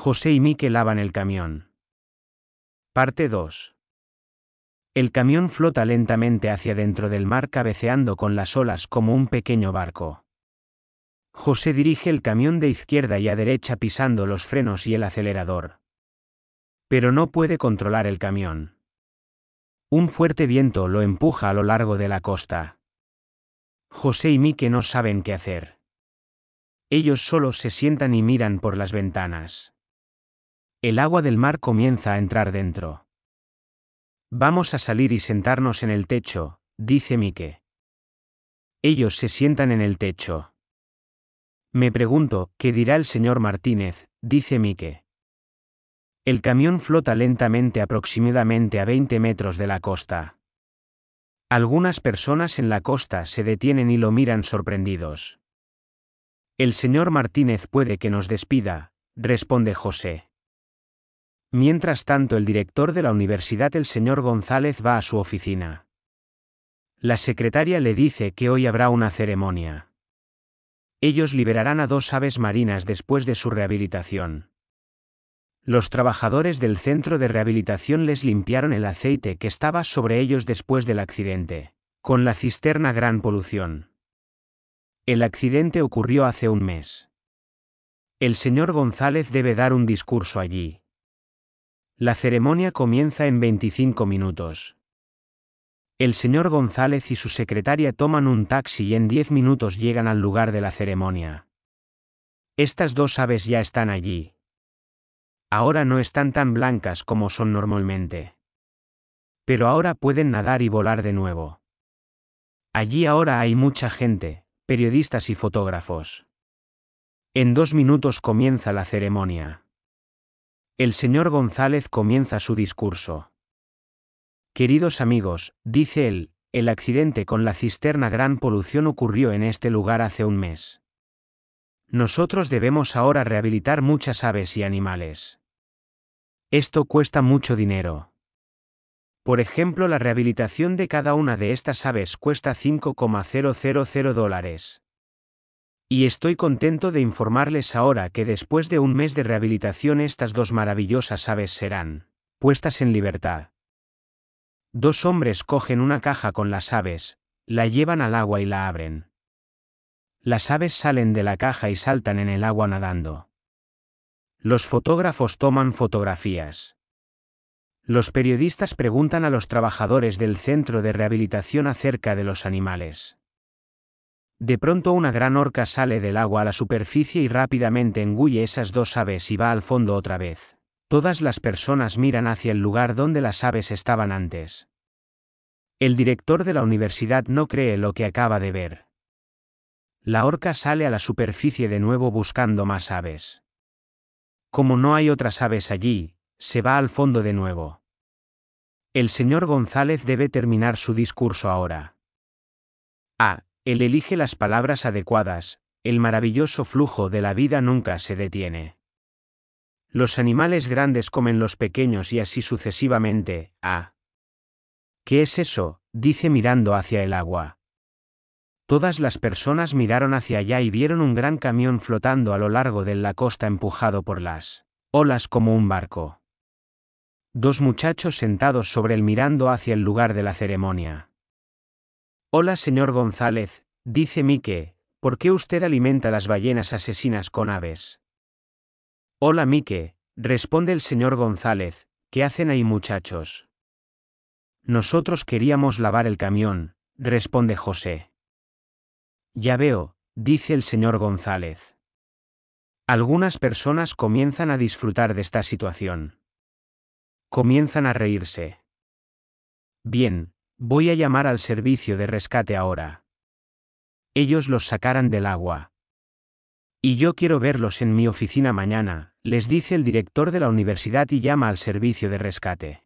José y Mike lavan el camión. Parte 2. El camión flota lentamente hacia dentro del mar cabeceando con las olas como un pequeño barco. José dirige el camión de izquierda y a derecha pisando los frenos y el acelerador. Pero no puede controlar el camión. Un fuerte viento lo empuja a lo largo de la costa. José y Mike no saben qué hacer. Ellos solo se sientan y miran por las ventanas. El agua del mar comienza a entrar dentro. Vamos a salir y sentarnos en el techo, dice Mike. Ellos se sientan en el techo. Me pregunto, ¿qué dirá el señor Martínez?, dice Mike. El camión flota lentamente aproximadamente a 20 metros de la costa. Algunas personas en la costa se detienen y lo miran sorprendidos. El señor Martínez puede que nos despida, responde José. Mientras tanto, el director de la universidad, el señor González, va a su oficina. La secretaria le dice que hoy habrá una ceremonia. Ellos liberarán a 2 aves marinas después de su rehabilitación. Los trabajadores del centro de rehabilitación les limpiaron el aceite que estaba sobre ellos después del accidente, con la cisterna Gran Polución. El accidente ocurrió hace un mes. El señor González debe dar un discurso allí. La ceremonia comienza en 25 minutos. El señor González y su secretaria toman un taxi y en 10 minutos llegan al lugar de la ceremonia. Estas 2 aves ya están allí. Ahora no están tan blancas como son normalmente. Pero ahora pueden nadar y volar de nuevo. Allí ahora hay mucha gente, periodistas y fotógrafos. En 2 minutos comienza la ceremonia. El señor González comienza su discurso. Queridos amigos, dice él, el accidente con la cisterna Gran Polución ocurrió en este lugar hace un mes. Nosotros debemos ahora rehabilitar muchas aves y animales. Esto cuesta mucho dinero. Por ejemplo, la rehabilitación de cada una de estas aves cuesta $5,000. Y estoy contento de informarles ahora que después de un mes de rehabilitación estas 2 maravillosas aves serán puestas en libertad. 2 hombres cogen una caja con las aves, la llevan al agua y la abren. Las aves salen de la caja y saltan en el agua nadando. Los fotógrafos toman fotografías. Los periodistas preguntan a los trabajadores del centro de rehabilitación acerca de los animales. De pronto una gran orca sale del agua a la superficie y rápidamente engulle esas 2 aves y va al fondo otra vez. Todas las personas miran hacia el lugar donde las aves estaban antes. El director de la universidad no cree lo que acaba de ver. La orca sale a la superficie de nuevo buscando más aves. Como no hay otras aves allí, se va al fondo de nuevo. El señor González debe terminar su discurso ahora. Él elige las palabras adecuadas, el maravilloso flujo de la vida nunca se detiene. Los animales grandes comen los pequeños y así sucesivamente. ¿Qué es eso?, dice mirando hacia el agua. Todas las personas miraron hacia allá y vieron un gran camión flotando a lo largo de la costa empujado por las olas como un barco. 2 muchachos sentados sobre él mirando hacia el lugar de la ceremonia. Hola señor González, dice Mike, ¿por qué usted alimenta las ballenas asesinas con aves? Hola Mike, responde el señor González, ¿qué hacen ahí muchachos? Nosotros queríamos lavar el camión, responde José. Ya veo, dice el señor González. Algunas personas comienzan a disfrutar de esta situación. Comienzan a reírse. Bien, voy a llamar al servicio de rescate ahora. Ellos los sacarán del agua. Y yo quiero verlos en mi oficina mañana, les dice el director de la universidad y llama al servicio de rescate.